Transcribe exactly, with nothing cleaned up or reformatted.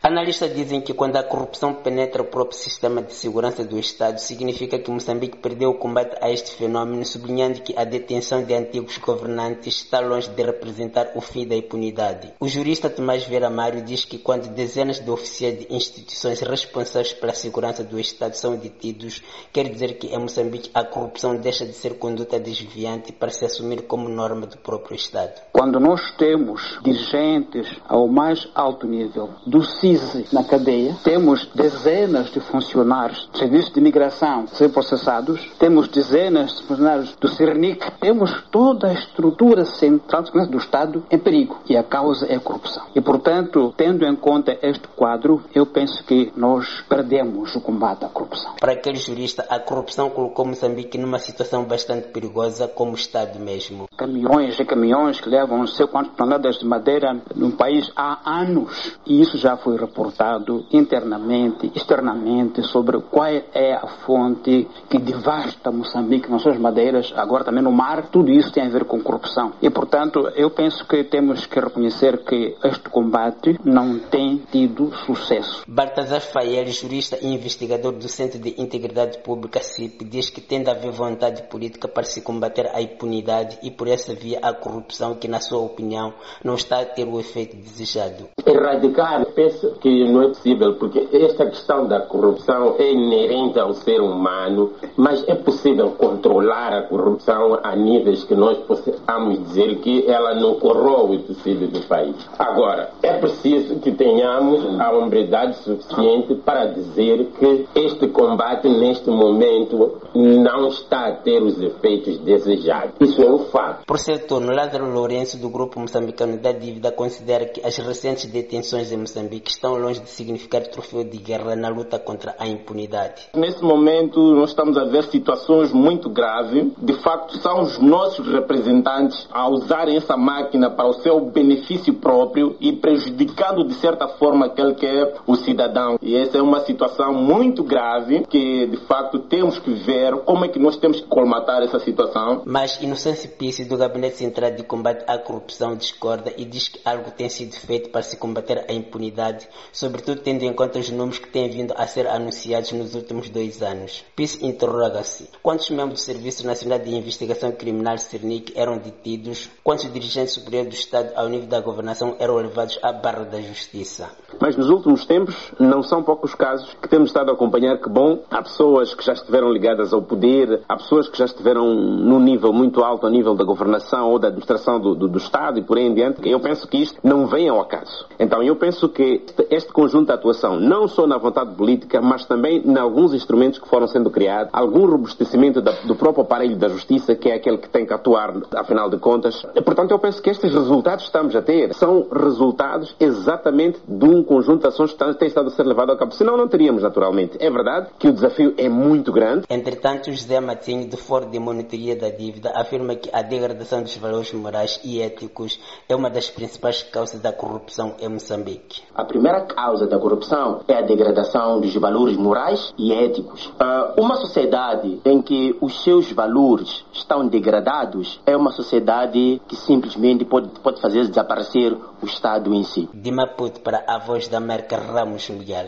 Analistas dizem que quando a corrupção penetra o próprio sistema de segurança do Estado, significa que Moçambique perdeu o combate a este fenômeno, sublinhando que a detenção de antigos governantes está longe de representar o fim da impunidade. O jurista Tomás Vieira Mário diz que quando dezenas de oficiais de instituições responsáveis pela segurança do Estado são detidos, quer dizer que em Moçambique a corrupção deixa de ser conduta desviante para se assumir como norma do próprio Estado. Quando nós temos dirigentes ao mais alto nível do C I S na cadeia, temos dezenas de funcionários do Serviço de Imigração ser processados, temos dezenas de funcionários do CERNIC, temos toda a estrutura central de segurança do Estado em perigo e a causa é a corrupção. E, portanto, tendo em conta este quadro, eu penso que nós perdemos o combate à corrupção. Para aquele jurista, a corrupção colocou Moçambique numa situação bastante perigosa como Estado mesmo. Caminhões e caminhões que levam não sei quantas toneladas de madeira no país há anos. E isso já foi reportado internamente, externamente, sobre qual é a fonte que devasta Moçambique nas suas madeiras, agora também no mar. Tudo isso tem a ver com corrupção. E, portanto, eu penso que temos que reconhecer que este combate não tem tido sucesso. Baltazar Fael, jurista e investigador do Centro de Integridade Pública C I P, diz que tem de haver vontade política para se combater a impunidade e por essa via a corrupção que, na sua opinião, não está a ter o efeito desejado. Erradicar, penso que não é possível, porque esta questão da corrupção é inerente ao ser humano, mas é possível controlar a corrupção a níveis que nós possamos dizer que ela não corrói o tecido do país. Agora, é preciso que tenhamos a hombridade suficiente para dizer que este combate, neste momento, não está a ter os efeitos desejados. Isso é um fato. Por seu turno, Lázaro Lourenço, do Grupo Moçambicano da Dívida, considera que as recentes detenções em Moçambique estão longe de significar troféu de guerra na luta contra a impunidade. Nesse momento, nós estamos a ver situações muito graves. De facto, são os nossos representantes a usarem essa máquina para o seu benefício próprio e prejudicando, de certa forma, aquele que é o cidadão. E essa é uma situação muito grave que, de facto, temos que ver como é que nós temos que colmatar essa situação. Mas Inocêncio Pício, do Gabinete Central de Combate à Corrupção, discorda e diz que algo tem sido feito para se combater a impunidade, sobretudo tendo em conta os números que têm vindo a ser anunciados nos últimos dois anos. Pício interroga-se: quantos membros do Serviço Nacional de Investigação Criminal CERNIC eram detidos? Quantos dirigentes superiores do Estado ao nível da governação eram levados à barra da justiça? Mas nos últimos tempos, não são poucos casos que temos estado a acompanhar que, bom, há pessoas que já estiveram ligadas ao poder, há pessoas que já estiveram num nível muito alto, ao nível da governação ou da administração do, do, do Estado e por aí em diante. Eu penso que isto não vem ao acaso. Então eu penso que este, este conjunto de atuação, não só na vontade política, mas também em alguns instrumentos que foram sendo criados, algum robustecimento da, do próprio aparelho da justiça, que é aquele que tem que atuar, afinal de contas. E, portanto, eu penso que estes resultados que estamos a ter são resultados exatamente de um conjunto de ações que tem estado a ser levado a cabo. Senão não teríamos, naturalmente. É verdade que o desafio é muito grande. Entretanto, José Matinho, do Fórum de Monitoria da Dívida, afirma que a degradação dos valores morais e éticos é uma das principais causas da corrupção em Moçambique. A primeira causa da corrupção é a degradação dos valores morais e éticos. Uh, uma sociedade em que os seus valores estão degradados é uma sociedade que simplesmente pode, pode fazer desaparecer o Estado em si. De Maputo para a Voz da América, Ramos Miguel.